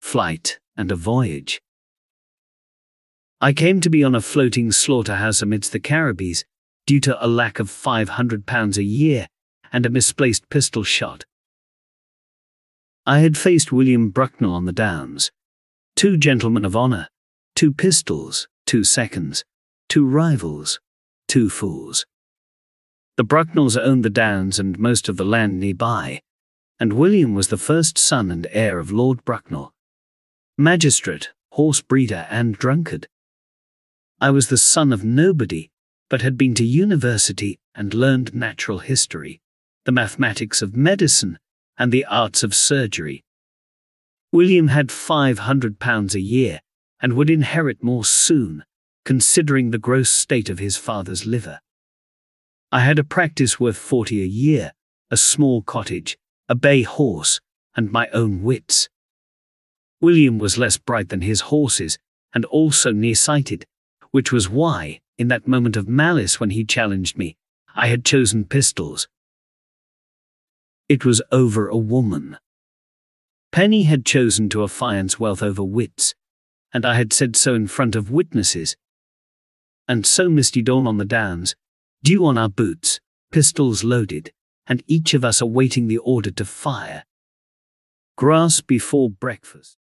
flight, and a voyage. I came to be on a floating slaughterhouse amidst the Caribbees due to a lack of £500 a year and a misplaced pistol shot. I had faced William Brucknell on the Downs, 2 gentlemen of honour, 2 pistols, 2 seconds, 2 rivals, 2 fools. The Brucknells owned the Downs and most of the land nearby, and William was the first son and heir of Lord Brucknell, magistrate, horse breeder and drunkard. I was the son of nobody, but had been to university and learned natural history, the mathematics of medicine, and the arts of surgery. William had £500 a year, and would inherit more soon, considering the gross state of his father's liver. I had a practice worth 40 a year, a small cottage, a bay horse, and my own wits. William was less bright than his horses, and also nearsighted, which was why, in that moment of malice when he challenged me, I had chosen pistols. It was over a woman. Penny had chosen to affiance wealth over wits, and I had said so in front of witnesses. And so misty dawn on the Downs, dew on our boots, pistols loaded, and each of us awaiting the order to fire. Grass before breakfast.